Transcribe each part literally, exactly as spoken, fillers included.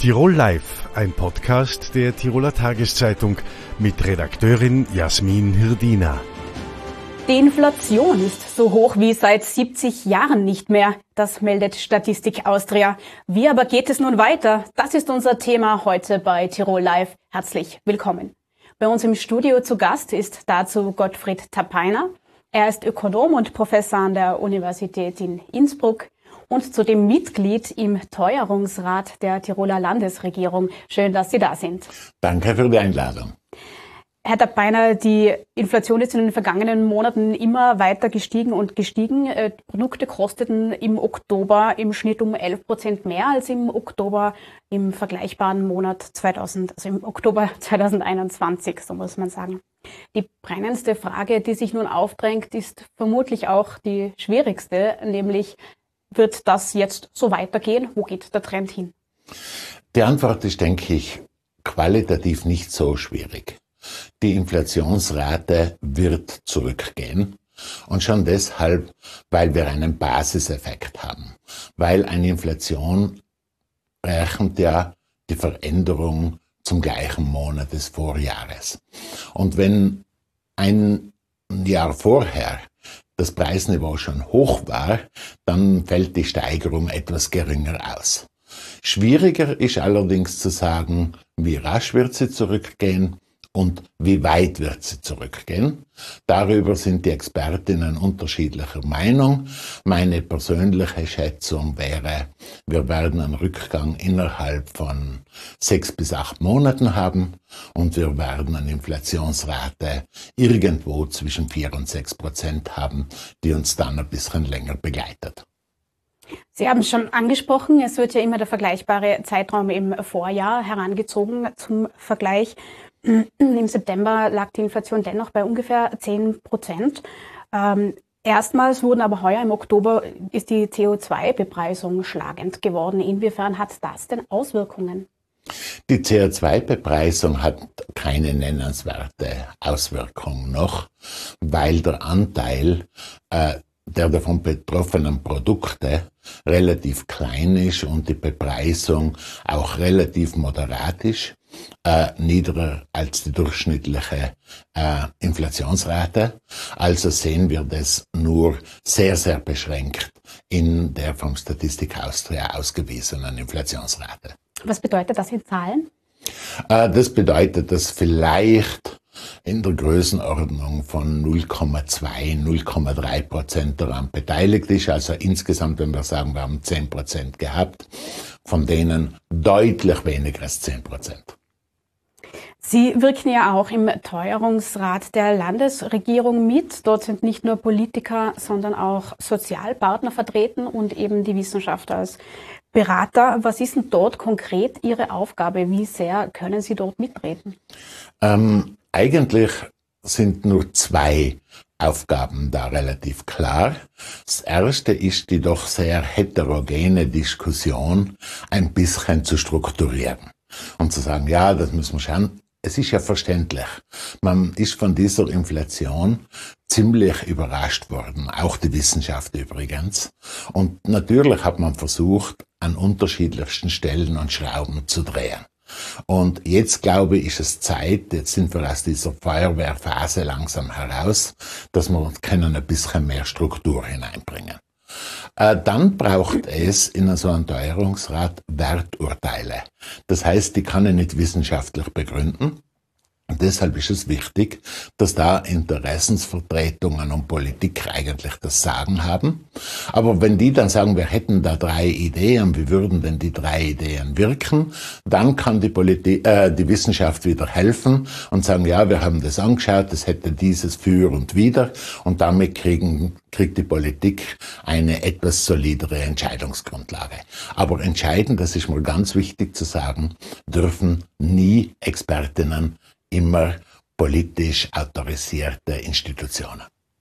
Tirol Live, ein Podcast der Tiroler Tageszeitung mit Redakteurin Jasmin Hirdina. Die Inflation ist so hoch wie seit siebzig Jahren nicht mehr. Das meldet Statistik Austria. Wie aber geht es nun weiter? Das ist unser Thema heute bei Tirol Live. Herzlich willkommen. Bei uns im Studio zu Gast ist dazu Gottfried Tapeiner. Er ist Ökonom und Professor an der Universität in Innsbruck und zudem Mitglied im Teuerungsrat der Tiroler Landesregierung. Schön, dass Sie da sind. Danke für die Einladung. Herr Tapeiner, die Inflation ist in den vergangenen Monaten immer weiter gestiegen und gestiegen. Produkte kosteten im Oktober im Schnitt um elf Prozent mehr als im Oktober im vergleichbaren Monat zweitausend, also im Oktober zweitausendeinundzwanzig, so muss man sagen. Die brennendste Frage, die sich nun aufdrängt, ist vermutlich auch die schwierigste, nämlich wird das jetzt so weitergehen? Wo geht der Trend hin? Die Antwort ist, denke ich, qualitativ nicht so schwierig. Die Inflationsrate wird zurückgehen und schon deshalb, weil wir einen Basiseffekt haben. Weil eine Inflation rechnet ja die Veränderung zum gleichen Monat des Vorjahres. Und wenn ein Jahr vorher das Preisniveau schon hoch war, dann fällt die Steigerung etwas geringer aus. Schwieriger ist allerdings zu sagen, wie rasch wird sie zurückgehen und wie weit wird sie zurückgehen. Darüber sind die Expertinnen unterschiedlicher Meinung. Meine persönliche Schätzung wäre, wir werden einen Rückgang innerhalb von sechs bis acht Monaten haben und wir werden eine Inflationsrate irgendwo zwischen vier und sechs Prozent haben, die uns dann ein bisschen länger begleitet. Sie haben es schon angesprochen, es wird ja immer der vergleichbare Zeitraum im Vorjahr herangezogen zum Vergleich. Im September lag die Inflation dennoch bei ungefähr zehn Prozent. Ähm, erstmals wurden aber heuer im Oktober ist die C O zwei Bepreisung schlagend geworden. Inwiefern hat das denn Auswirkungen? Die C O zwei Bepreisung hat keine nennenswerte Auswirkung noch, weil der Anteil äh, der davon betroffenen Produkte relativ klein ist und die Bepreisung auch relativ moderat ist, äh, niedriger als die durchschnittliche äh, Inflationsrate. Also sehen wir das nur sehr, sehr beschränkt in der vom Statistik Austria ausgewiesenen Inflationsrate. Was bedeutet das in Zahlen? Äh, das bedeutet, dass vielleicht in der Größenordnung von null Komma zwei, null Komma drei Prozent daran beteiligt ist. Also insgesamt, wenn wir sagen, wir haben zehn Prozent gehabt, von denen deutlich weniger als zehn Prozent. Sie wirken ja auch im Teuerungsrat der Landesregierung mit. Dort sind nicht nur Politiker, sondern auch Sozialpartner vertreten und eben die Wissenschaft als Berater. Was ist denn dort konkret Ihre Aufgabe? Wie sehr können Sie dort mitreden? Ähm, eigentlich sind nur zwei Aufgaben da relativ klar. Das erste ist, die doch sehr heterogene Diskussion ein bisschen zu strukturieren und zu sagen, ja, das müssen wir schauen. Es ist ja verständlich. Man ist von dieser Inflation ziemlich überrascht worden, auch die Wissenschaft übrigens. Und natürlich hat man versucht, an unterschiedlichsten Stellen und Schrauben zu drehen. Und jetzt, glaube ich, ist es Zeit, jetzt sind wir aus dieser Feuerwehrphase langsam heraus, dass wir können ein bisschen mehr Struktur hineinbringen. Äh, dann braucht es in so einem Teuerungsrat Werturteile. Das heißt, die kann ich nicht wissenschaftlich begründen. Und deshalb ist es wichtig, dass da Interessensvertretungen und Politik eigentlich das Sagen haben. Aber wenn die dann sagen, wir hätten da drei Ideen, wie würden denn die drei Ideen wirken, dann kann die Politik, äh, die Wissenschaft wieder helfen und sagen, ja, wir haben das angeschaut, es hätte dieses für und wider und damit kriegen, kriegt die Politik eine etwas solidere Entscheidungsgrundlage. Aber entscheidend, das ist mal ganz wichtig zu sagen, dürfen nie Expertinnen immer politisch autorisierte Institutionen.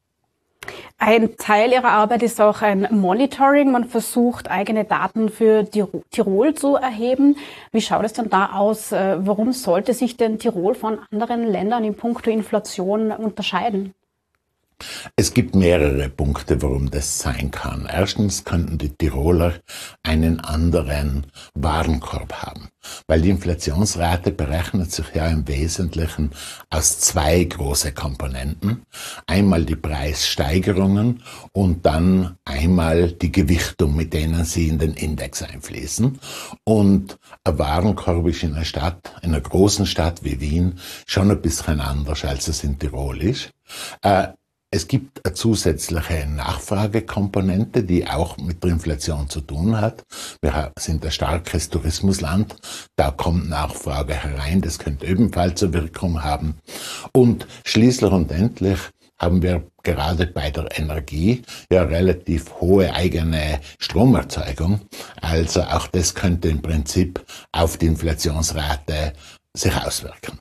Ein Teil Ihrer Arbeit ist auch ein Monitoring. Man versucht, eigene Daten für Tirol zu erheben. Wie schaut es denn da aus? Warum sollte sich denn Tirol von anderen Ländern in puncto Inflation unterscheiden? Es gibt mehrere Punkte, warum das sein kann. Erstens könnten die Tiroler einen anderen Warenkorb haben, weil die Inflationsrate berechnet sich ja im Wesentlichen aus zwei große Komponenten. Einmal die Preissteigerungen und dann einmal die Gewichtung, mit denen sie in den Index einfließen. Und ein Warenkorb ist in einer Stadt, in einer großen Stadt wie Wien, schon ein bisschen anders, als es in Tirol ist. Äh, Es gibt eine zusätzliche Nachfragekomponente, die auch mit der Inflation zu tun hat. Wir sind ein starkes Tourismusland, da kommt Nachfrage herein, das könnte ebenfalls eine Wirkung haben. Und schließlich und endlich haben wir gerade bei der Energie ja relativ hohe eigene Stromerzeugung. Also auch das könnte im Prinzip auf die Inflationsrate sich auswirken.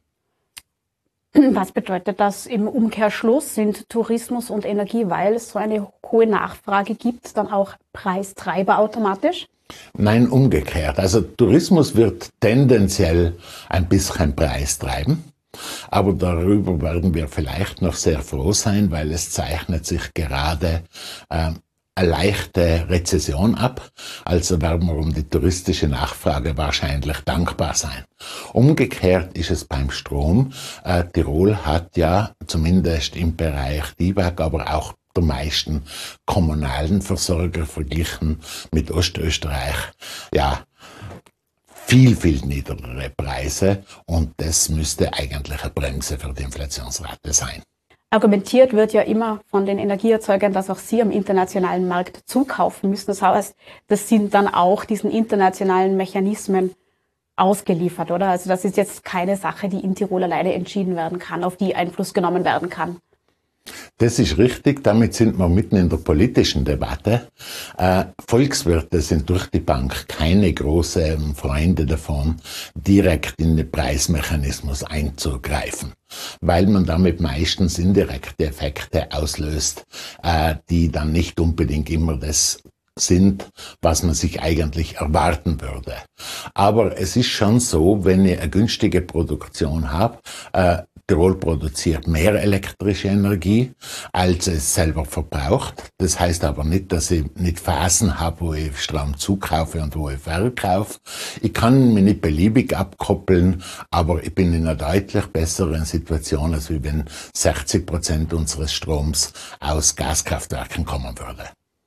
Was bedeutet das im Umkehrschluss? Sind Tourismus und Energie, weil es so eine hohe Nachfrage gibt, dann auch Preistreiber automatisch? Nein, umgekehrt. Also Tourismus wird tendenziell ein bisschen Preis treiben, aber darüber werden wir vielleicht noch sehr froh sein, weil es zeichnet sich gerade äh, eine leichte Rezession ab, also werden wir um die touristische Nachfrage wahrscheinlich dankbar sein. Umgekehrt ist es beim Strom. Äh, Tirol hat ja zumindest im Bereich D I W A G, aber auch der meisten kommunalen Versorger verglichen mit Ostösterreich, ja, viel, viel niedrigere Preise und das müsste eigentlich eine Bremse für die Inflationsrate sein. Argumentiert wird ja immer von den Energieerzeugern, dass auch sie am internationalen Markt zukaufen müssen. Das heißt, das sind dann auch diesen internationalen Mechanismen ausgeliefert, oder? Also das ist jetzt keine Sache, die in Tirol alleine entschieden werden kann, auf die Einfluss genommen werden kann. Das ist richtig, damit sind wir mitten in der politischen Debatte. Äh, Volkswirte sind durch die Bank keine großen Freunde davon, direkt in den Preismechanismus einzugreifen, weil man damit meistens indirekte Effekte auslöst, äh, die dann nicht unbedingt immer das sind, was man sich eigentlich erwarten würde. Aber es ist schon so, wenn ich eine günstige Produktion habe, äh, Tirol produziert mehr elektrische Energie, als es selber verbraucht. Das heißt aber nicht, dass ich nicht Phasen habe, wo ich Strom zukaufe und wo ich verkaufe. Ich kann mich nicht beliebig abkoppeln, aber ich bin in einer deutlich besseren Situation, als wenn sechzig Prozent unseres Stroms aus Gaskraftwerken kommen würde.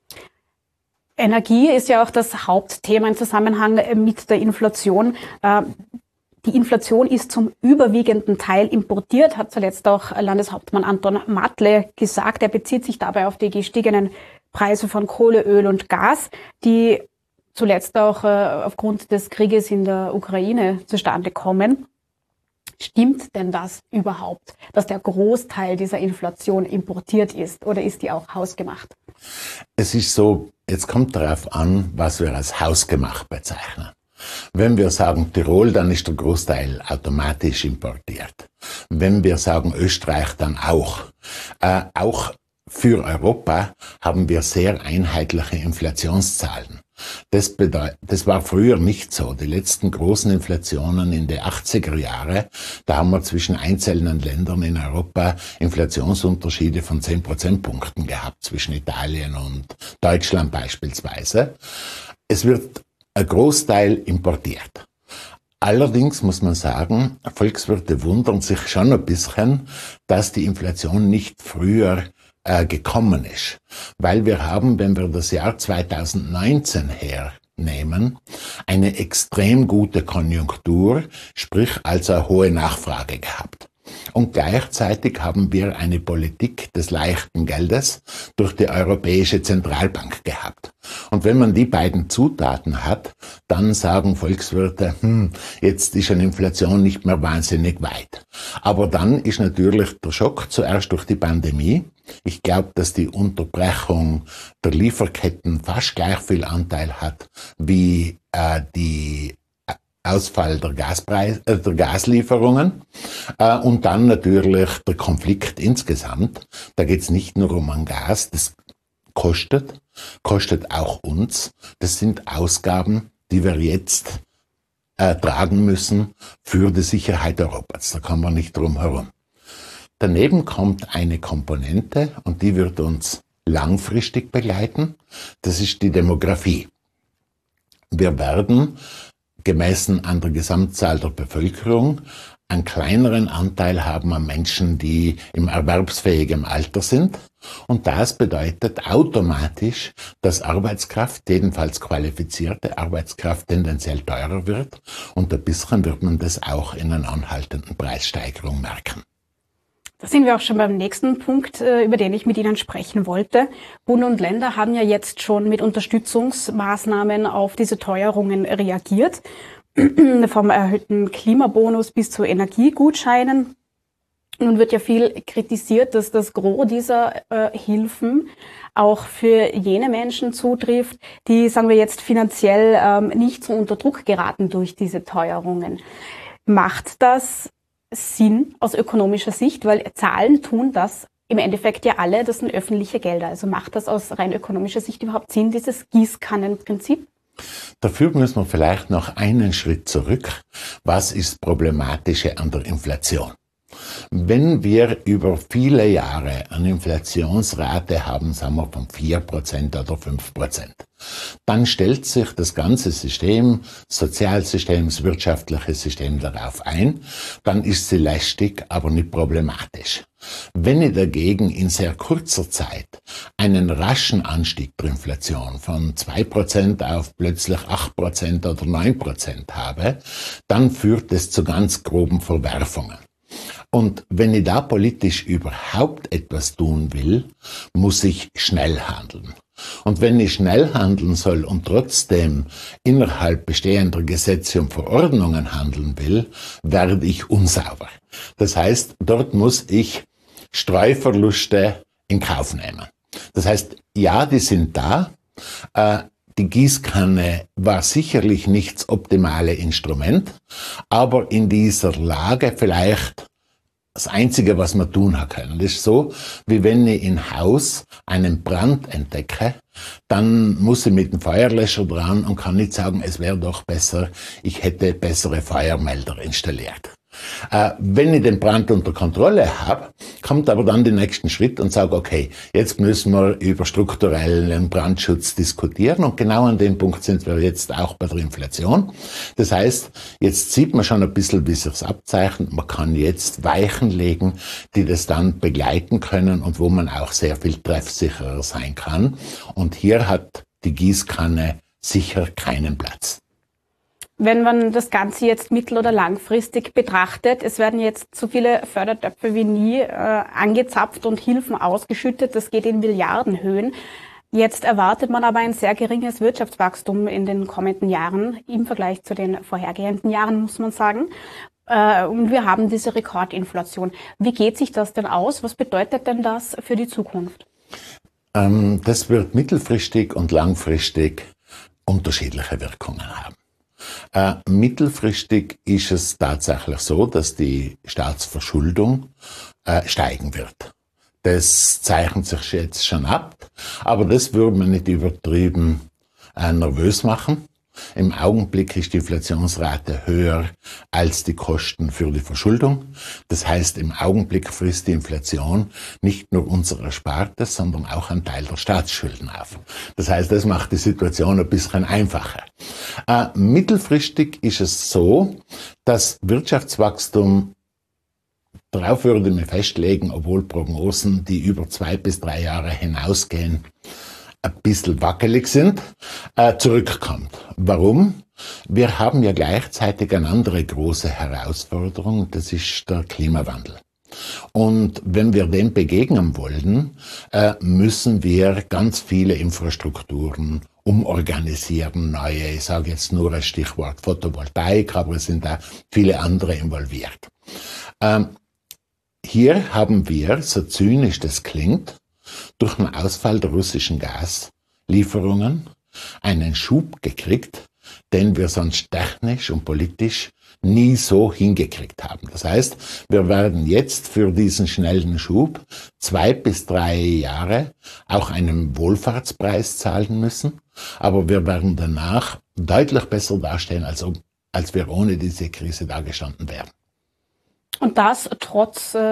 Energie ist ja auch das Hauptthema im Zusammenhang mit der Inflation. Die Inflation ist zum überwiegenden Teil importiert, hat zuletzt auch Landeshauptmann Anton Matle gesagt. Er bezieht sich dabei auf die gestiegenen Preise von Kohle, Öl und Gas, die zuletzt auch aufgrund des Krieges in der Ukraine zustande kommen. Stimmt denn das überhaupt, dass der Großteil dieser Inflation importiert ist, oder ist die auch hausgemacht? Es ist so, jetzt kommt darauf an, was wir als hausgemacht bezeichnen. Wenn wir sagen Tirol, dann ist der Großteil automatisch importiert. Wenn wir sagen Österreich, dann auch. Äh, auch für Europa haben wir sehr einheitliche Inflationszahlen. Das, bedeut, das war früher nicht so. Die letzten großen Inflationen in den achtziger Jahren, da haben wir zwischen einzelnen Ländern in Europa Inflationsunterschiede von zehn Prozentpunkten gehabt, zwischen Italien und Deutschland beispielsweise. Es wird ein Großteil importiert. Allerdings muss man sagen, Volkswirte wundern sich schon ein bisschen, dass die Inflation nicht früher äh, gekommen ist. Weil wir haben, wenn wir das Jahr zweitausendneunzehn hernehmen, eine extrem gute Konjunktur, sprich also eine hohe Nachfrage gehabt. Und gleichzeitig haben wir eine Politik des leichten Geldes durch die Europäische Zentralbank gehabt. Und wenn man die beiden Zutaten hat, dann sagen Volkswirte, hm, jetzt ist eine Inflation nicht mehr wahnsinnig weit. Aber dann ist natürlich der Schock zuerst durch die Pandemie. Ich glaube, dass die Unterbrechung der Lieferketten fast gleich viel Anteil hat wie äh, die Ausfall der, Gaspreis, äh, der Gaslieferungen äh, und dann natürlich der Konflikt insgesamt. Da geht es nicht nur um ein Gas, das kostet, kostet auch uns. Das sind Ausgaben, die wir jetzt äh, tragen müssen für die Sicherheit Europas. Da kommen wir nicht drum herum. Daneben kommt eine Komponente und die wird uns langfristig begleiten. Das ist die Demografie. Wir werden gemessen an der Gesamtzahl der Bevölkerung einen kleineren Anteil haben an Menschen, die im erwerbsfähigen Alter sind. Und das bedeutet automatisch, dass Arbeitskraft, jedenfalls qualifizierte Arbeitskraft, tendenziell teurer wird. Und ein bisschen wird man das auch in einer anhaltenden Preissteigerung merken. Da sind wir auch schon beim nächsten Punkt, über den ich mit Ihnen sprechen wollte. Bund und Länder haben ja jetzt schon mit Unterstützungsmaßnahmen auf diese Teuerungen reagiert. Vom erhöhten Klimabonus bis zu Energiegutscheinen. Nun wird ja viel kritisiert, dass das Gros dieser äh, Hilfen auch für jene Menschen zutrifft, die, sagen wir jetzt, finanziell ähm, nicht so unter Druck geraten durch diese Teuerungen. Macht das Sinn aus ökonomischer Sicht? Weil Zahlen tun das im Endeffekt ja alle, das sind öffentliche Gelder. Also macht das aus rein ökonomischer Sicht überhaupt Sinn, dieses Gießkannenprinzip? Dafür müssen wir vielleicht noch einen Schritt zurück. Was ist Problematische an der Inflation? Wenn wir über viele Jahre eine Inflationsrate haben, sagen wir von vier Prozent oder fünf Prozent, dann stellt sich das ganze System, Sozialsystem, das wirtschaftliche System darauf ein, dann ist sie lästig, aber nicht problematisch. Wenn ich dagegen in sehr kurzer Zeit einen raschen Anstieg der Inflation von zwei Prozent auf plötzlich acht Prozent oder neun Prozent habe, dann führt es zu ganz groben Verwerfungen. Und wenn ich da politisch überhaupt etwas tun will, muss ich schnell handeln. Und wenn ich schnell handeln soll und trotzdem innerhalb bestehender Gesetze und Verordnungen handeln will, werde ich unsauber. Das heißt, dort muss ich Streuverluste in Kauf nehmen. Das heißt, ja, die sind da. Äh, Die Gießkanne war sicherlich nicht das optimale Instrument, aber in dieser Lage vielleicht das Einzige, was man tun können. Das ist so, wie wenn ich im Haus einen Brand entdecke, dann muss ich mit dem Feuerlöscher dran und kann nicht sagen, es wäre doch besser, ich hätte bessere Feuermelder installiert. Äh, wenn ich den Brand unter Kontrolle habe, kommt aber dann der nächste Schritt und sage, okay, jetzt müssen wir über strukturellen Brandschutz diskutieren und genau an dem Punkt sind wir jetzt auch bei der Inflation. Das heißt, jetzt sieht man schon ein bisschen, wie sich's abzeichnet. Man kann jetzt Weichen legen, die das dann begleiten können und wo man auch sehr viel treffsicherer sein kann. Und hier hat die Gießkanne sicher keinen Platz. Wenn man das Ganze jetzt mittel- oder langfristig betrachtet, es werden jetzt so viele Fördertöpfe wie nie äh, angezapft und Hilfen ausgeschüttet, das geht in Milliardenhöhen. Jetzt erwartet man aber ein sehr geringes Wirtschaftswachstum in den kommenden Jahren, im Vergleich zu den vorhergehenden Jahren, muss man sagen. Äh, und wir haben diese Rekordinflation. Wie geht sich das denn aus? Was bedeutet denn das für die Zukunft? Ähm, das wird mittelfristig und langfristig unterschiedliche Wirkungen haben. Äh, mittelfristig ist es tatsächlich so, dass die Staatsverschuldung äh, steigen wird. Das zeichnet sich jetzt schon ab, aber das würde man nicht übertrieben äh, nervös machen. Im Augenblick ist die Inflationsrate höher als die Kosten für die Verschuldung. Das heißt, im Augenblick frisst die Inflation nicht nur unser Erspartes, sondern auch einen Teil der Staatsschulden auf. Das heißt, das macht die Situation ein bisschen einfacher. Äh, mittelfristig ist es so, dass Wirtschaftswachstum, darauf würde ich mich festlegen, obwohl Prognosen, die über zwei bis drei Jahre hinausgehen, ein bisschen wackelig sind, äh, zurückkommt. Warum? Wir haben ja gleichzeitig eine andere große Herausforderung, das ist der Klimawandel. Und wenn wir dem begegnen wollen, äh, müssen wir ganz viele Infrastrukturen umorganisieren, neue, ich sage jetzt nur das Stichwort Photovoltaik, aber es sind da viele andere involviert. Ähm, hier haben wir, so zynisch das klingt, durch den Ausfall der russischen Gaslieferungen einen Schub gekriegt, den wir sonst technisch und politisch nie so hingekriegt haben. Das heißt, wir werden jetzt für diesen schnellen Schub zwei bis drei Jahre auch einen Wohlfahrtspreis zahlen müssen, aber wir werden danach deutlich besser dastehen, als, ob, als wir ohne diese Krise dagestanden wären. Und das trotz äh,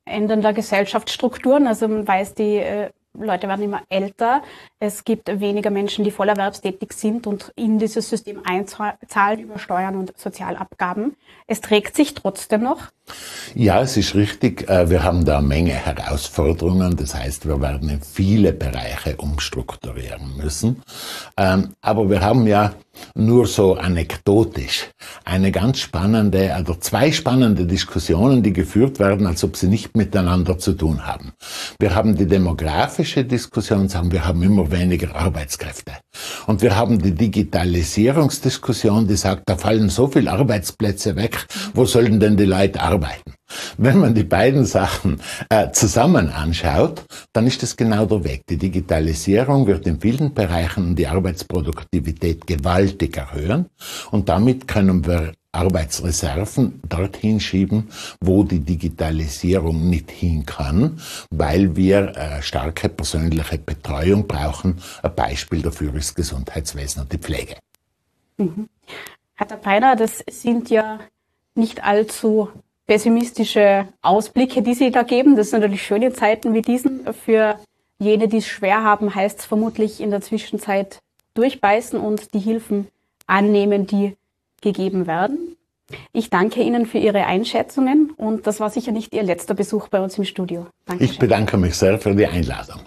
ändernder Gesellschaftsstrukturen. Also man weiß, die äh, Leute werden immer älter. Es gibt weniger Menschen, die vollerwerbstätig sind und in dieses System einzahlen über Steuern und Sozialabgaben. Es trägt sich trotzdem noch. Ja, es ist richtig. Wir haben da eine Menge Herausforderungen. Das heißt, wir werden in viele Bereiche umstrukturieren müssen. Aber wir haben ja nur so anekdotisch eine ganz spannende, also zwei spannende Diskussionen, die geführt werden, als ob sie nicht miteinander zu tun haben. Wir haben die demografische Diskussion, sagen wir haben immer weniger Arbeitskräfte. Und wir haben die Digitalisierungsdiskussion, die sagt, da fallen so viele Arbeitsplätze weg, wo sollen denn die Leute arbeiten? Wenn man die beiden Sachen äh, zusammen anschaut, dann ist das genau der Weg. Die Digitalisierung wird in vielen Bereichen die Arbeitsproduktivität gewaltig erhöhen und damit können wir Arbeitsreserven dorthin schieben, wo die Digitalisierung nicht hin kann, weil wir äh, starke persönliche Betreuung brauchen. Ein Beispiel dafür ist das Gesundheitswesen und die Pflege. Mhm. Herr Tapeiner, das sind ja nicht allzu pessimistische Ausblicke, die Sie da geben. Das sind natürlich schöne Zeiten wie diesen. Für jene, die es schwer haben, heißt es vermutlich in der Zwischenzeit durchbeißen und die Hilfen annehmen, die gegeben werden. Ich danke Ihnen für Ihre Einschätzungen und das war sicher nicht Ihr letzter Besuch bei uns im Studio. Dankeschön. Ich bedanke mich sehr für die Einladung.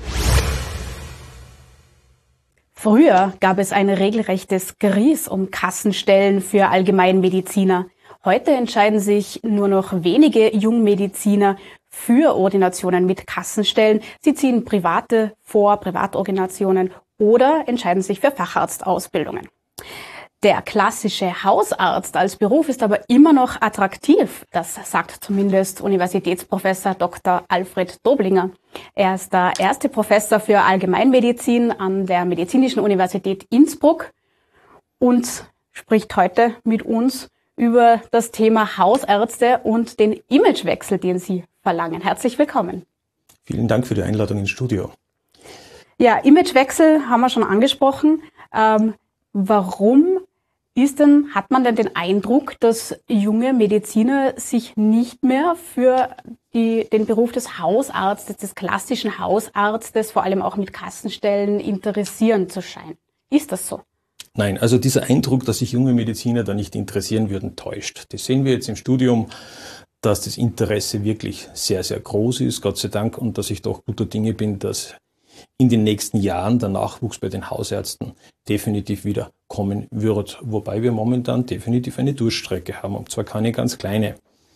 Früher gab es ein regelrechtes Gries um Kassenstellen für Allgemeinmediziner. Heute entscheiden sich nur noch wenige Jungmediziner für Ordinationen mit Kassenstellen. Sie ziehen private vor, Privatordinationen oder entscheiden sich für Facharztausbildungen. Der klassische Hausarzt als Beruf ist aber immer noch attraktiv. Das sagt zumindest Universitätsprofessor Doktor Alfred Doblinger. Er ist der erste Professor für Allgemeinmedizin an der Medizinischen Universität Innsbruck und spricht heute mit uns über das Thema Hausärzte und den Imagewechsel, den Sie verlangen. Herzlich willkommen. Vielen Dank für die Einladung ins Studio. Ja, Imagewechsel haben wir schon angesprochen. Ähm, warum ist denn, hat man denn den Eindruck, dass junge Mediziner sich nicht mehr für die, den Beruf des Hausarztes, des klassischen Hausarztes, vor allem auch mit Kassenstellen, interessieren zu scheinen? Ist das so? Nein, also dieser Eindruck, dass sich junge Mediziner da nicht interessieren würden, täuscht. Das sehen wir jetzt im Studium, dass das Interesse wirklich sehr, sehr groß ist, Gott sei Dank, und dass ich doch guter Dinge bin, dass in den nächsten Jahren der Nachwuchs bei den Hausärzten definitiv wieder kommen wird. Wobei wir momentan definitiv eine Durststrecke haben, und zwar keine ganz kleine.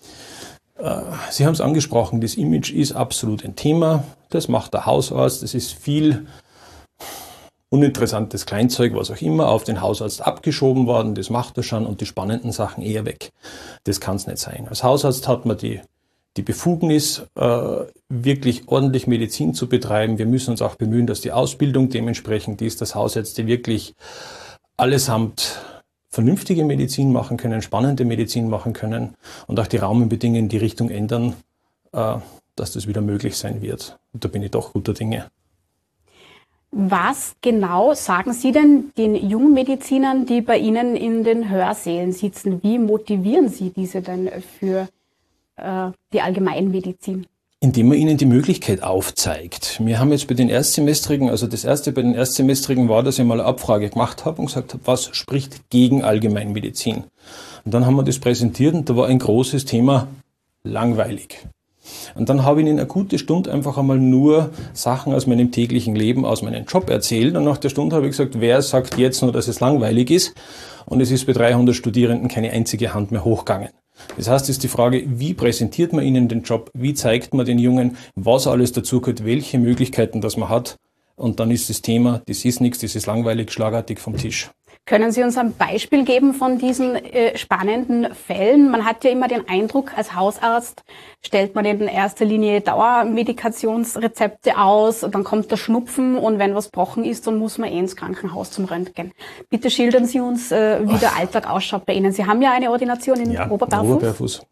Sie haben es angesprochen, das Image ist absolut ein Thema. Das macht der Hausarzt. Das ist viel uninteressantes Kleinzeug, was auch immer, auf den Hausarzt abgeschoben worden. Das macht er schon und die spannenden Sachen eher weg. Das kann es nicht sein. Als Hausarzt hat man die die Befugnis, äh, wirklich ordentlich Medizin zu betreiben. Wir müssen uns auch bemühen, dass die Ausbildung dementsprechend ist, dass Hausärzte wirklich allesamt vernünftige Medizin machen können, spannende Medizin machen können und auch die Rahmenbedingungen in die Richtung ändern, äh, dass das wieder möglich sein wird. Und da bin ich doch guter Dinge. Was genau sagen Sie denn den jungen Medizinern, die bei Ihnen in den Hörsälen sitzen? Wie motivieren Sie diese denn für die Allgemeinmedizin? Indem man ihnen die Möglichkeit aufzeigt. Wir haben jetzt bei den Erstsemestrigen, also das erste bei den Erstsemestrigen war, dass ich mal eine Abfrage gemacht habe und gesagt habe, was spricht gegen Allgemeinmedizin? Und dann haben wir das präsentiert und da war ein großes Thema langweilig. Und dann habe ich ihnen eine gute Stunde einfach einmal nur Sachen aus meinem täglichen Leben, aus meinem Job erzählt. Und nach der Stunde habe ich gesagt, wer sagt jetzt nur, dass es langweilig ist? Und es ist bei dreihundert Studierenden keine einzige Hand mehr hochgegangen. Das heißt, es ist die Frage, wie präsentiert man ihnen den Job? Wie zeigt man den Jungen, was alles dazugehört, welche Möglichkeiten das man hat? Und dann ist das Thema, das ist nichts, das ist langweilig, schlagartig vom Tisch. Können Sie uns ein Beispiel geben von diesen äh, spannenden Fällen? Man hat ja immer den Eindruck, als Hausarzt stellt man in erster Linie Dauermedikationsrezepte aus, dann kommt der Schnupfen und wenn was gebrochen ist, dann muss man eh ins Krankenhaus zum Röntgen. Bitte schildern Sie uns, äh, wie der Alltag ausschaut bei Ihnen. Sie haben ja eine Ordination in ja, Oberbarfuß. Oberbarfuß.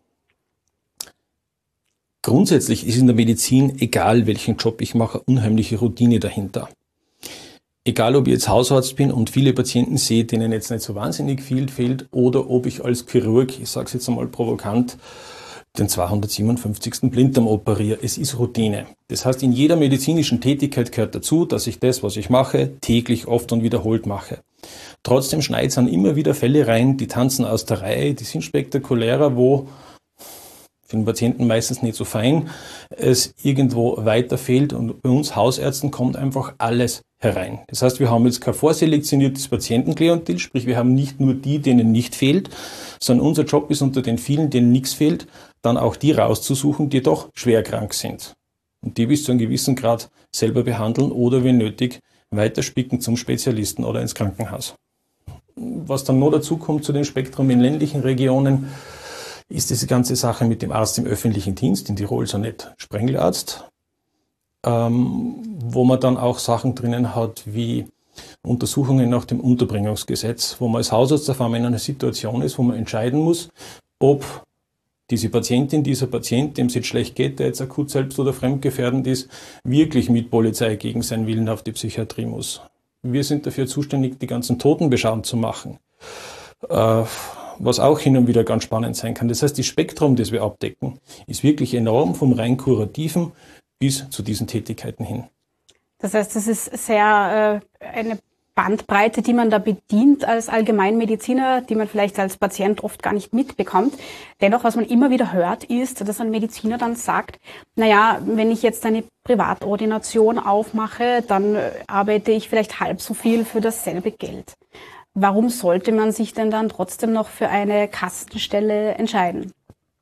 Grundsätzlich ist in der Medizin, egal welchen Job ich mache, unheimliche Routine dahinter. Egal, ob ich jetzt Hausarzt bin und viele Patienten sehe, denen jetzt nicht so wahnsinnig viel fehlt, oder ob ich als Chirurg, ich sage es jetzt einmal provokant, den zweihundertsiebenundfünfzigsten Blinddarm operiere. Es ist Routine. Das heißt, in jeder medizinischen Tätigkeit gehört dazu, dass ich das, was ich mache, täglich oft und wiederholt mache. Trotzdem schneit es dann immer wieder Fälle rein, die tanzen aus der Reihe, die sind spektakulärer, wo für den Patienten meistens nicht so fein, es irgendwo weiter fehlt und bei uns Hausärzten kommt einfach alles herein. Das heißt, wir haben jetzt kein vorselektioniertes Patientenklientel, sprich wir haben nicht nur die, denen nicht fehlt, sondern unser Job ist unter den vielen, denen nichts fehlt, dann auch die rauszusuchen, die doch schwer krank sind. Und die bis zu einem gewissen Grad selber behandeln oder wenn nötig weiterspicken zum Spezialisten oder ins Krankenhaus. Was dann noch dazu kommt zu dem Spektrum in ländlichen Regionen, ist diese ganze Sache mit dem Arzt im öffentlichen Dienst, in Tirol so nicht Sprengelarzt, ähm, wo man dann auch Sachen drinnen hat wie Untersuchungen nach dem Unterbringungsgesetz, wo man als Hausarzt auf einmal in einer Situation ist, wo man entscheiden muss, ob diese Patientin, dieser Patient, dem es jetzt schlecht geht, der jetzt akut selbst- oder fremdgefährdend ist, wirklich mit Polizei gegen seinen Willen auf die Psychiatrie muss. Wir sind dafür zuständig, die ganzen Totenbeschau zu machen. Äh, was auch hin und wieder ganz spannend sein kann. Das heißt, das Spektrum, das wir abdecken, ist wirklich enorm, vom rein kurativen bis zu diesen Tätigkeiten hin. Das heißt, das ist sehr äh, eine Bandbreite, die man da bedient als Allgemeinmediziner, die man vielleicht als Patient oft gar nicht mitbekommt. Dennoch, was man immer wieder hört, ist, dass ein Mediziner dann sagt, naja, wenn ich jetzt eine Privatordination aufmache, dann arbeite ich vielleicht halb so viel für dasselbe Geld. Warum sollte man sich denn dann trotzdem noch für eine Kassenstelle entscheiden?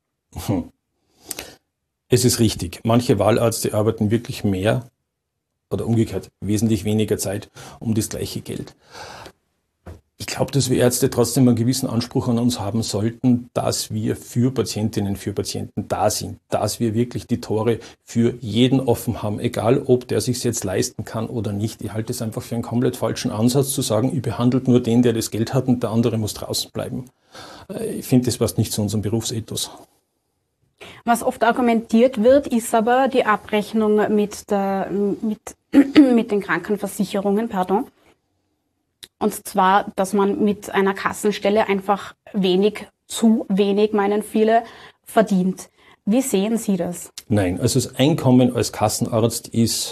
Es ist richtig. Manche Wahlärzte arbeiten wirklich mehr oder umgekehrt wesentlich weniger Zeit um das gleiche Geld. Ich glaube, dass wir Ärzte trotzdem einen gewissen Anspruch an uns haben sollten, dass wir für Patientinnen, für Patienten da sind, dass wir wirklich die Tore für jeden offen haben, egal ob der sich jetzt leisten kann oder nicht. Ich halte es einfach für einen komplett falschen Ansatz zu sagen, ich behandle nur den, der das Geld hat und der andere muss draußen bleiben. Ich finde, das passt nicht zu unserem Berufsethos. Was oft argumentiert wird, ist aber die Abrechnung mit, der, mit, mit den Krankenversicherungen, pardon. Und zwar, dass man mit einer Kassenstelle einfach wenig, zu wenig, meinen viele, verdient. Wie sehen Sie das? Nein, also das Einkommen als Kassenarzt ist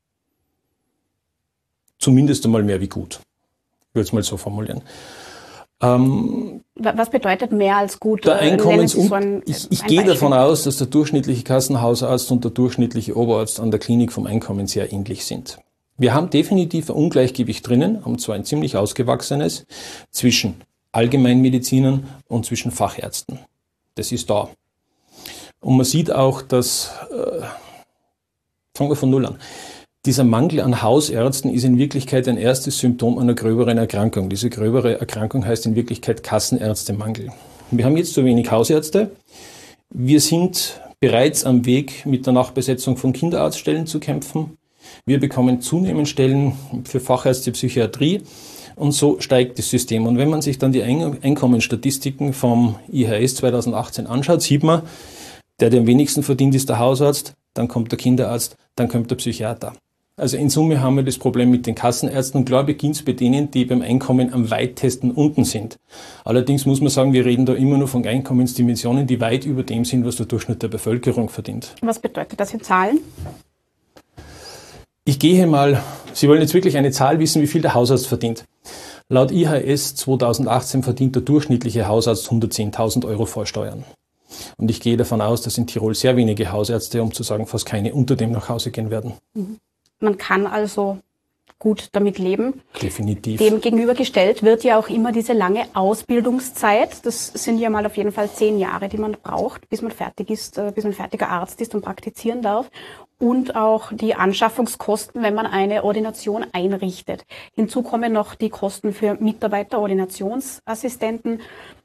zumindest einmal mehr wie gut. Ich würde es mal so formulieren. Ähm, Was bedeutet mehr als gut? Der Einkommens- so ein, ich ich ein gehe Beispiel. davon aus, dass der durchschnittliche Kassenhausarzt und der durchschnittliche Oberarzt an der Klinik vom Einkommen sehr ähnlich sind. Wir haben definitiv ein Ungleichgewicht drinnen, haben zwar ein ziemlich ausgewachsenes, zwischen Allgemeinmedizinern und zwischen Fachärzten. Das ist da. Und man sieht auch, dass, äh, fangen wir von Null an, dieser Mangel an Hausärzten ist in Wirklichkeit ein erstes Symptom einer gröberen Erkrankung. Diese gröbere Erkrankung heißt in Wirklichkeit Kassenärztemangel. Wir haben jetzt zu wenig Hausärzte. Wir sind bereits am Weg, mit der Nachbesetzung von Kinderarztstellen zu kämpfen. Wir bekommen zunehmend Stellen für Fachärzte Psychiatrie und so steigt das System. Und wenn man sich dann die Einkommensstatistiken vom I H S zweitausendachtzehn anschaut, sieht man, der, der am wenigsten verdient, ist der Hausarzt, dann kommt der Kinderarzt, dann kommt der Psychiater. Also in Summe haben wir das Problem mit den Kassenärzten und klar beginnt es bei denen, die beim Einkommen am weitesten unten sind. Allerdings muss man sagen, wir reden da immer nur von Einkommensdimensionen, die weit über dem sind, was der Durchschnitt der Bevölkerung verdient. Was bedeutet das in Zahlen? Ich gehe mal, Sie wollen jetzt wirklich eine Zahl wissen, wie viel der Hausarzt verdient. Laut I H S zweitausendachtzehn verdient der durchschnittliche Hausarzt hundertzehntausend Euro vor Steuern. Und ich gehe davon aus, dass in Tirol sehr wenige Hausärzte, um zu sagen fast keine, unter dem nach Hause gehen werden. Man kann also gut damit leben. Definitiv. Dem gegenübergestellt wird ja auch immer diese lange Ausbildungszeit. Das sind ja mal auf jeden Fall zehn Jahre, die man braucht, bis man fertig ist, bis man fertiger Arzt ist und praktizieren darf. Und auch die Anschaffungskosten, wenn man eine Ordination einrichtet. Hinzu kommen noch die Kosten für Mitarbeiter, Ordinationsassistenten.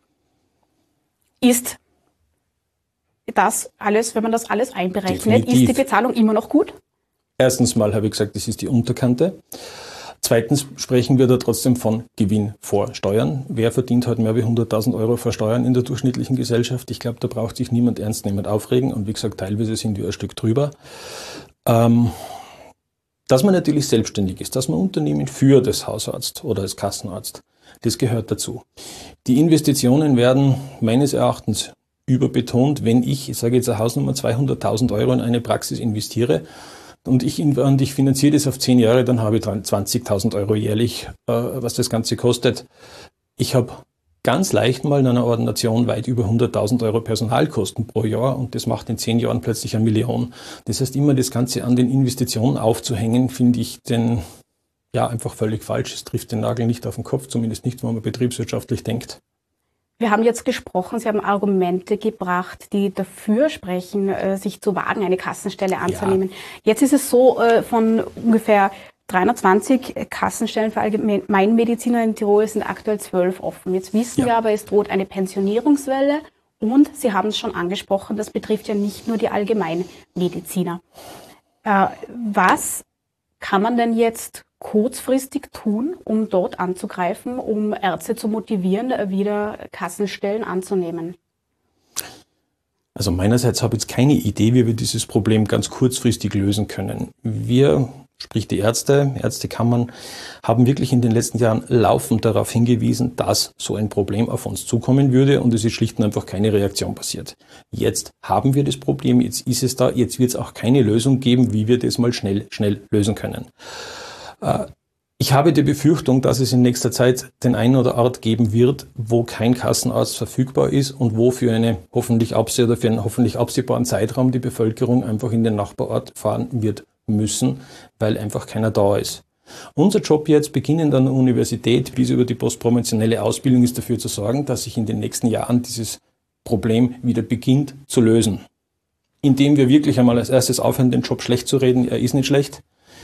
Ist das alles, wenn man das alles einberechnet, Definitiv. ist die Bezahlung immer noch gut? Erstens mal habe ich gesagt, das ist die Unterkante. Zweitens sprechen wir da trotzdem von Gewinn vor Steuern. Wer verdient heute mehr wie hunderttausend Euro vor Steuern in der durchschnittlichen Gesellschaft? Ich glaube, da braucht sich niemand ernstnehmend aufregen. Und wie gesagt, teilweise sind wir ein Stück drüber. Ähm, dass man natürlich selbstständig ist, dass man Unternehmen führt als Hausarzt oder als Kassenarzt, das gehört dazu. Die Investitionen werden meines Erachtens überbetont, wenn ich, ich sage jetzt eine Hausnummer, zweihunderttausend Euro in eine Praxis investiere und ich, und ich finanziere das auf zehn Jahre, dann habe ich zwanzigtausend Euro jährlich, äh, was das Ganze kostet. Ich habe ganz leicht mal in einer Ordination weit über hunderttausend Euro Personalkosten pro Jahr und das macht in zehn Jahren plötzlich eine Million. Das heißt, immer das Ganze an den Investitionen aufzuhängen, finde ich den, ja, einfach völlig falsch. Es trifft den Nagel nicht auf den Kopf, zumindest nicht, wenn man betriebswirtschaftlich denkt. Wir haben jetzt gesprochen, Sie haben Argumente gebracht, die dafür sprechen, sich zu wagen, eine Kassenstelle anzunehmen. Ja. Jetzt ist es so, von ungefähr dreihundertzwanzig Kassenstellen für Allgemeinmediziner in Tirol sind aktuell zwölf offen. Jetzt wissen ja. wir aber, es droht eine Pensionierungswelle und Sie haben es schon angesprochen, das betrifft ja nicht nur die Allgemeinmediziner. Äh, was kann man denn jetzt kurzfristig tun, um dort anzugreifen, um Ärzte zu motivieren, wieder Kassenstellen anzunehmen? Also meinerseits habe ich jetzt keine Idee, wie wir dieses Problem ganz kurzfristig lösen können. Wir, sprich die Ärzte, Ärztekammern, haben wirklich in den letzten Jahren laufend darauf hingewiesen, dass so ein Problem auf uns zukommen würde und es ist schlicht und einfach keine Reaktion passiert. Jetzt haben wir das Problem, jetzt ist es da, jetzt wird es auch keine Lösung geben, wie wir das mal schnell, schnell lösen können. Ich habe die Befürchtung, dass es in nächster Zeit den einen oder Ort geben wird, wo kein Kassenarzt verfügbar ist und wo für eine hoffentlich abseh- oder für einen hoffentlich absehbaren Zeitraum die Bevölkerung einfach in den Nachbarort fahren wird müssen, weil einfach keiner da ist. Unser Job jetzt, beginnend an der Universität bis über die postpromotionelle Ausbildung, ist dafür zu sorgen, dass sich in den nächsten Jahren dieses Problem wieder beginnt zu lösen. Indem wir wirklich einmal als erstes aufhören, den Job schlecht zu reden, er ist nicht schlecht.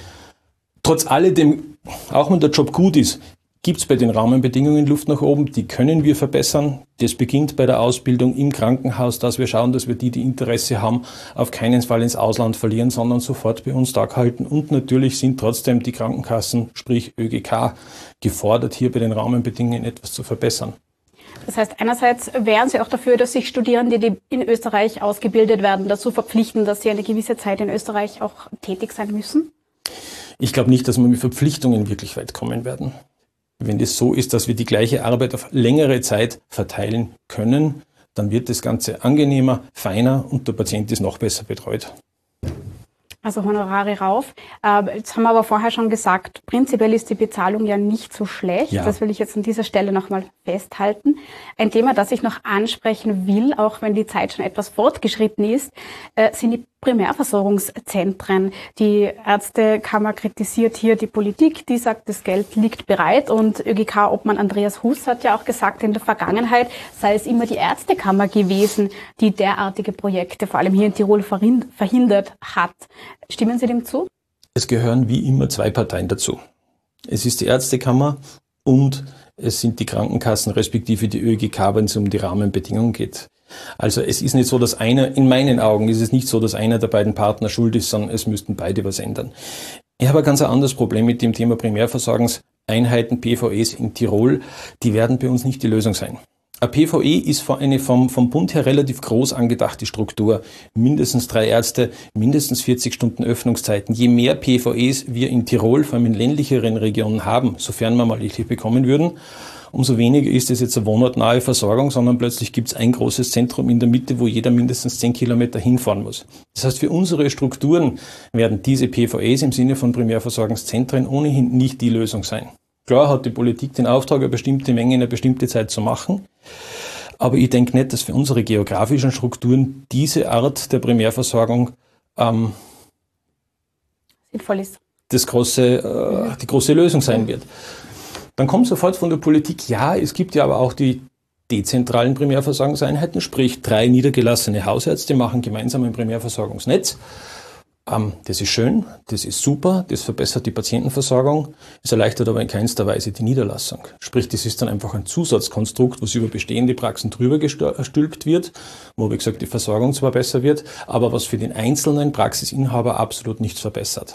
Trotz alledem, auch wenn der Job gut ist, gibt es bei den Rahmenbedingungen Luft nach oben. Die können wir verbessern. Das beginnt bei der Ausbildung im Krankenhaus, dass wir schauen, dass wir die, die Interesse haben, auf keinen Fall ins Ausland verlieren, sondern sofort bei uns Tag halten. Und natürlich sind trotzdem die Krankenkassen, sprich ÖGK, gefordert, hier bei den Rahmenbedingungen etwas zu verbessern. Das heißt, einerseits wären Sie auch dafür, dass sich Studierende, die in Österreich ausgebildet werden, dazu verpflichten, dass sie eine gewisse Zeit in Österreich auch tätig sein müssen? Ich glaube nicht, dass wir mit Verpflichtungen wirklich weit kommen werden. Wenn das so ist, dass wir die gleiche Arbeit auf längere Zeit verteilen können, dann wird das Ganze angenehmer, feiner und der Patient ist noch besser betreut. Also Honorare rauf. Äh, jetzt haben wir aber vorher schon gesagt, prinzipiell ist die Bezahlung ja nicht so schlecht. Ja. Das will ich jetzt an dieser Stelle nochmal festhalten. Ein Thema, das ich noch ansprechen will, auch wenn die Zeit schon etwas fortgeschritten ist, äh, sind die Primärversorgungszentren. Die Ärztekammer kritisiert hier die Politik, die sagt, das Geld liegt bereit und ÖGK-Obmann Andreas Huss hat ja auch gesagt, in der Vergangenheit sei es immer die Ärztekammer gewesen, die derartige Projekte, vor allem hier in Tirol, verhindert hat. Stimmen Sie dem zu? Es gehören wie immer zwei Parteien dazu. Es ist die Ärztekammer und es sind die Krankenkassen respektive die ÖGK, wenn es um die Rahmenbedingungen geht. Also es ist nicht so, dass einer, in meinen Augen ist es nicht so, dass einer der beiden Partner schuld ist, sondern es müssten beide was ändern. Ich habe ein ganz anderes Problem mit dem Thema Primärversorgungseinheiten, P V Es in Tirol. Die werden bei uns nicht die Lösung sein. Ein P V E ist eine vom, vom Bund her relativ groß angedachte Struktur. Mindestens drei Ärzte, mindestens vierzig Stunden Öffnungszeiten. Je mehr P V Es wir in Tirol, vor allem in ländlicheren Regionen haben, sofern wir mal richtig bekommen würden, umso weniger ist es jetzt eine wohnortnahe Versorgung, sondern plötzlich gibt es ein großes Zentrum in der Mitte, wo jeder mindestens zehn Kilometer hinfahren muss. Das heißt, für unsere Strukturen werden diese P V Es im Sinne von Primärversorgungszentren ohnehin nicht die Lösung sein. Klar hat die Politik den Auftrag, eine bestimmte Menge in einer bestimmten Zeit zu machen, aber ich denke nicht, dass für unsere geografischen Strukturen diese Art der Primärversorgung ähm, sinnvoll ist. Das große, äh, die große Lösung sein wird. Dann kommt sofort von der Politik, ja, es gibt ja aber auch die dezentralen Primärversorgungseinheiten, sprich drei niedergelassene Hausärzte machen gemeinsam ein Primärversorgungsnetz. Ähm, das ist schön, das ist super, das verbessert die Patientenversorgung, es erleichtert aber in keinster Weise die Niederlassung. Sprich, das ist dann einfach ein Zusatzkonstrukt, was über bestehende Praxen drüber gestülpt wird, wo, wie gesagt, die Versorgung zwar besser wird, aber was für den einzelnen Praxisinhaber absolut nichts verbessert.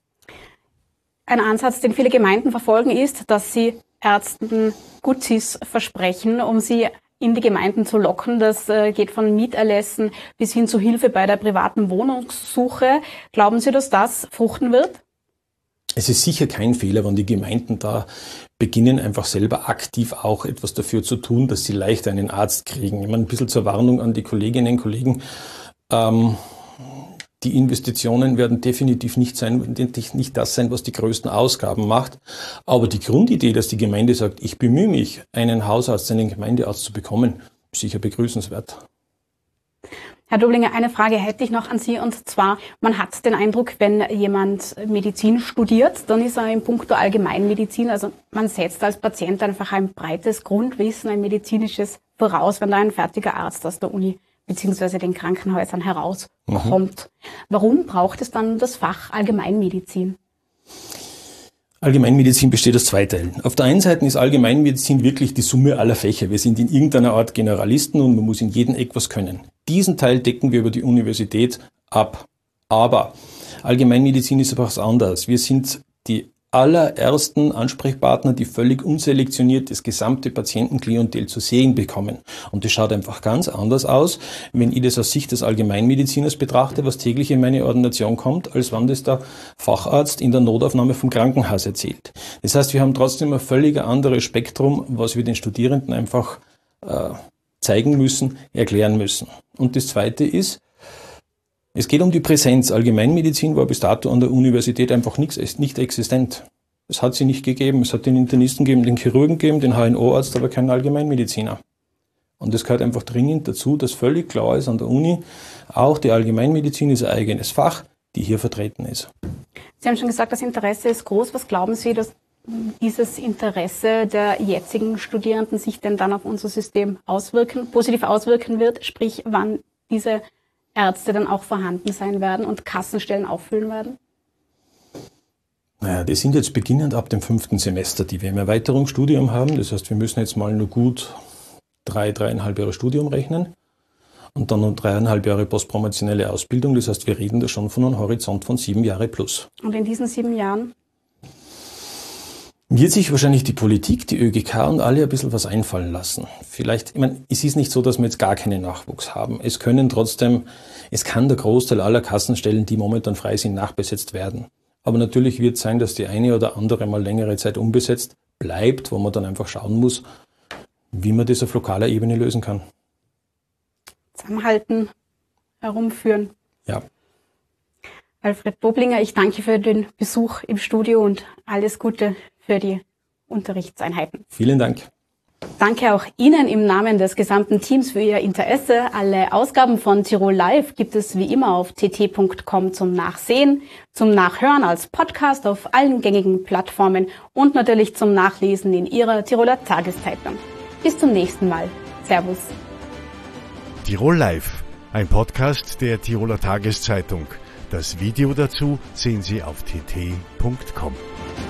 Ein Ansatz, den viele Gemeinden verfolgen, ist, dass sie Ärzten Gutsis versprechen, um sie in die Gemeinden zu locken. Das äh, geht von Mieterlässen bis hin zu Hilfe bei der privaten Wohnungssuche. Glauben Sie, dass das fruchten wird? Es ist sicher kein Fehler, wenn die Gemeinden da beginnen, einfach selber aktiv auch etwas dafür zu tun, dass sie leichter einen Arzt kriegen. Ich meine, ein bisschen zur Warnung an die Kolleginnen und Kollegen. Ähm, die Investitionen werden definitiv nicht sein, nicht das sein, was die größten Ausgaben macht. Aber die Grundidee, dass die Gemeinde sagt, ich bemühe mich, einen Hausarzt, einen Gemeindearzt zu bekommen, ist sicher begrüßenswert. Herr Doblinger, eine Frage hätte ich noch an Sie, und zwar, man hat den Eindruck, wenn jemand Medizin studiert, dann ist er in puncto Allgemeinmedizin, also man setzt als Patient einfach ein breites Grundwissen, ein medizinisches voraus, wenn da ein fertiger Arzt aus der Uni bzw. den Krankenhäusern herauskommt. Mhm. Warum braucht es dann das Fach Allgemeinmedizin? Allgemeinmedizin besteht aus zwei Teilen. Auf der einen Seite ist Allgemeinmedizin wirklich die Summe aller Fächer. Wir sind in irgendeiner Art Generalisten und man muss in jedem Eck was können. Diesen Teil decken wir über die Universität ab. Aber Allgemeinmedizin ist aber was anderes. Wir sind die allerersten Ansprechpartner, die völlig unselektioniert das gesamte Patientenklientel zu sehen bekommen. Und das schaut einfach ganz anders aus, wenn ich das aus Sicht des Allgemeinmediziners betrachte, was täglich in meine Ordination kommt, als wenn das der Facharzt in der Notaufnahme vom Krankenhaus erzählt. Das heißt, wir haben trotzdem ein völlig anderes Spektrum, was wir den Studierenden einfach äh, zeigen müssen, erklären müssen. Und das Zweite ist, es geht um die Präsenz. Allgemeinmedizin war bis dato an der Universität einfach nichts, nicht existent. Es hat sie nicht gegeben. Es hat den Internisten gegeben, den Chirurgen gegeben, den H N O-Arzt, aber keinen Allgemeinmediziner. Und es gehört einfach dringend dazu, dass völlig klar ist an der Uni, auch die Allgemeinmedizin ist ein eigenes Fach, die hier vertreten ist. Sie haben schon gesagt, das Interesse ist groß. Was glauben Sie, dass dieses Interesse der jetzigen Studierenden sich denn dann auf unser System auswirken, positiv auswirken wird? Sprich, wann diese Ärzte dann auch vorhanden sein werden und Kassenstellen auffüllen werden? Naja, die sind jetzt beginnend ab dem fünften Semester, die wir im Erweiterungsstudium haben. Das heißt, wir müssen jetzt mal nur gut drei, dreieinhalb Jahre Studium rechnen und dann noch dreieinhalb Jahre postpromotionelle Ausbildung. Das heißt, wir reden da schon von einem Horizont von sieben Jahre plus. Und in diesen sieben Jahren? Wird sich wahrscheinlich die Politik, die ÖGK und alle ein bisschen was einfallen lassen. Vielleicht, ich meine, es ist nicht so, dass wir jetzt gar keinen Nachwuchs haben. Es können trotzdem, es kann der Großteil aller Kassenstellen, die momentan frei sind, nachbesetzt werden. Aber natürlich wird es sein, dass die eine oder andere mal längere Zeit unbesetzt bleibt, wo man dann einfach schauen muss, wie man das auf lokaler Ebene lösen kann. Zusammenhalten, herumführen. Ja. Alfred Doblinger, ich danke für den Besuch im Studio und alles Gute für die Unterrichtseinheiten. Vielen Dank. Danke auch Ihnen im Namen des gesamten Teams für Ihr Interesse. Alle Ausgaben von Tirol Live gibt es wie immer auf t t punkt com zum Nachsehen, zum Nachhören als Podcast auf allen gängigen Plattformen und natürlich zum Nachlesen in Ihrer Tiroler Tageszeitung. Bis zum nächsten Mal. Servus. Tirol Live, ein Podcast der Tiroler Tageszeitung. Das Video dazu sehen Sie auf t t punkt com.